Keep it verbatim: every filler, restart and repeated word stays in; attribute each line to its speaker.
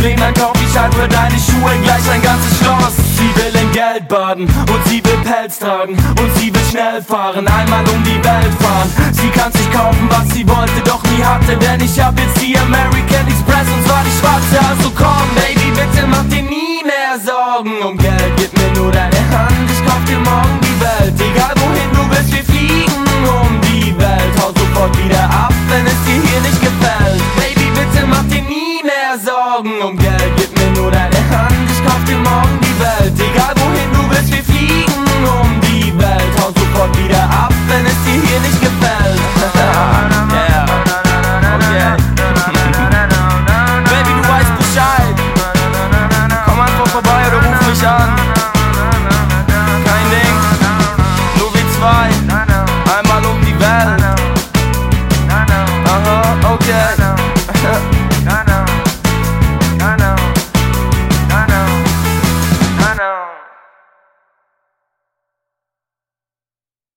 Speaker 1: Problem, dann kauf ich halt für deine Schuhe gleich ein ganzes Schloss. Sie will in Geld baden und sie will Pelz tragen und sie will schnell fahren, einmal um die Welt fahren. Sie kann sich kaufen, was sie wollte, doch nie hatte, denn ich hab jetzt die American Express und zwar die schwarze. Also komm, Baby, bitte mach dir nie mehr Sorgen um Geld, gib mir nur deine Hand, ich kauf dir morgen die Welt. Egal wohin du willst, wir fliegen um die Welt. Hau sofort wieder ab, wenn es dir hier nicht gefällt. Baby, bitte mach dir nie mehr Sorgen um Geld.